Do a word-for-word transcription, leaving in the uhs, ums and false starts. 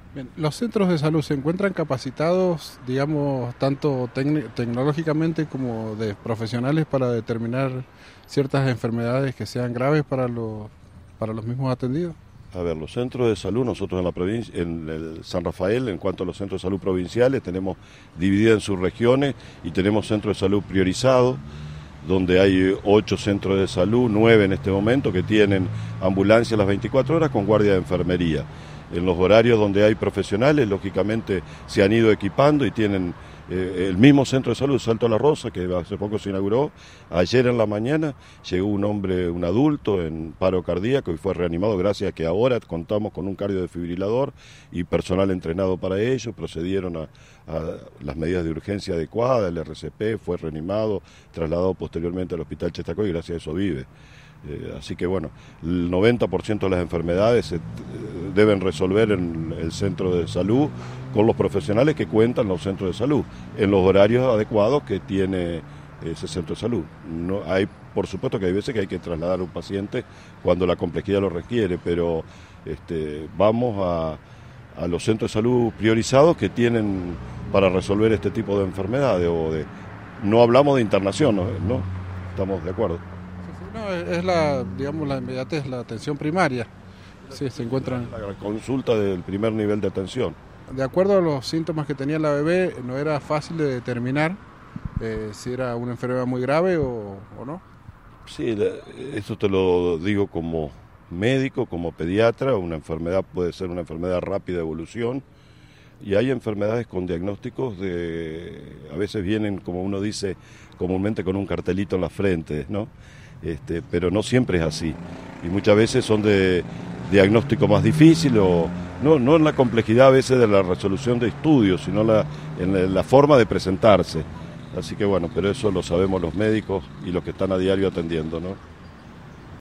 Bien, ¿los centros de salud se encuentran capacitados, digamos, tanto tecni- tecnológicamente como de profesionales para determinar ciertas enfermedades que sean graves para los, para los mismos atendidos? A ver, los centros de salud, nosotros en la provincia, en el San Rafael, en cuanto a los centros de salud provinciales, tenemos dividida en sus regiones y tenemos centros de salud priorizados, donde hay ocho centros de salud, nueve en este momento, que tienen ambulancia las veinticuatro horas con guardia de enfermería. En los horarios donde hay profesionales, lógicamente se han ido equipando y tienen eh, el mismo centro de salud, Salto a la Rosa, que hace poco se inauguró. Ayer en la mañana llegó un hombre, un adulto, en paro cardíaco y fue reanimado gracias a que ahora contamos con un cardiodefibrilador y personal entrenado para ello. Procedieron a, a las medidas de urgencia adecuadas, el R C P fue reanimado, trasladado posteriormente al Hospital Chestacoy y gracias a eso vive. Eh, así que bueno, el noventa por ciento de las enfermedades se eh, deben resolver en el centro de salud con los profesionales que cuentan los centros de salud, en los horarios adecuados que tiene ese centro de salud. No, hay, por supuesto que hay veces que hay que trasladar a un paciente cuando la complejidad lo requiere, pero este, vamos a, a los centros de salud priorizados que tienen para resolver este tipo de enfermedades. O de, no hablamos de internación, ¿no? ¿No? Estamos de acuerdo. No, es la, digamos, la inmediatez, la atención primaria. Sí, se encuentran. La consulta del primer nivel de atención. De acuerdo a los síntomas que tenía la bebé, no era fácil de determinar eh, si era una enfermedad muy grave o, o no. Sí, eso te lo digo como médico, como pediatra. Una enfermedad puede ser una enfermedad rápida de evolución. Y hay enfermedades con diagnósticos de, a veces vienen, como uno dice comúnmente, con un cartelito en la frente, ¿no? Este, pero no siempre es así. Y muchas veces son de diagnóstico más difícil, o no, no en la complejidad a veces de la resolución de estudios, sino la, en la forma de presentarse. Así que bueno, pero eso lo sabemos los médicos y los que están a diario atendiendo, ¿no?